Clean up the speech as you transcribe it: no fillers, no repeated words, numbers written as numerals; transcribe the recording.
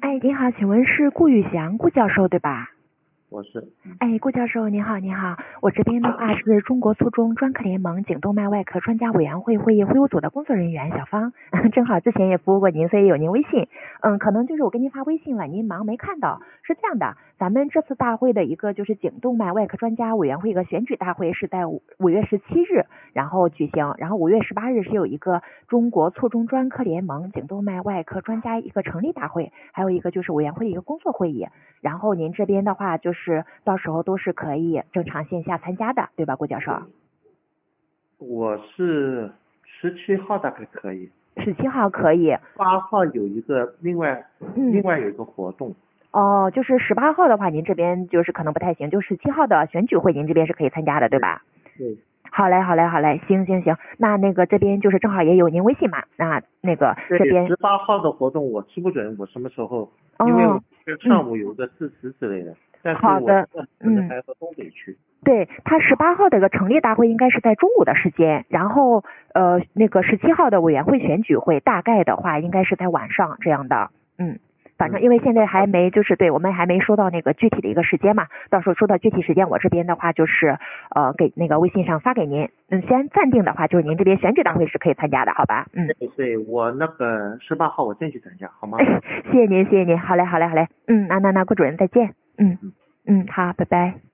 哎，你好，请问是顾宇翔顾教授对吧？ 我是。 哎，顾教授你好，你好，我这边的话是中国卒中专科联盟颈动脉外科专家委员会会议会务组的工作人员小芳，正好之前也服务过您，所以有您微信。可能就是我给您发微信了，您忙没看到。是这样的，咱们这次大会的一个就是颈动脉外科专家委员会一个选举大会是在5月17日然后举行，然后5月18日是有一个中国卒中专科联盟颈动脉外科专家一个成立大会，还有一个就是委员会的一个工作会议。然后您这边的话就是到时候都是可以正常线下参加的，对吧，顾教授我是17号大概可以 ？17号可以。 8号有一个另外有一个活动。 哦，就是18号的话，您这边就是可能不太行，就17号的选举会您这边是可以参加的，对吧？ 对。 好嘞，好嘞，好嘞，行，那个这边就是正好也有您微信嘛，那个这边 18号的活动我记不准我什么时候， 哦， 因为我上午有个致辞之类的，但是好的， 可能还到东北去。 对，他18号的一个成立大会应该是在中午的时间，然后那个17号的委员会选举会大概的话应该是在晚上这样的，反正因为现在还没就是对我们还没收到那个具体的一个时间嘛，到时候收到具体时间我这边的话就是给那个微信上发给您，先暂定的话就是您这边选举大会是可以参加的，好吧？ 对，我那个18号我争取参加，好吗？ 谢谢您，好嘞，好嘞，那顾主任再见，好，拜拜。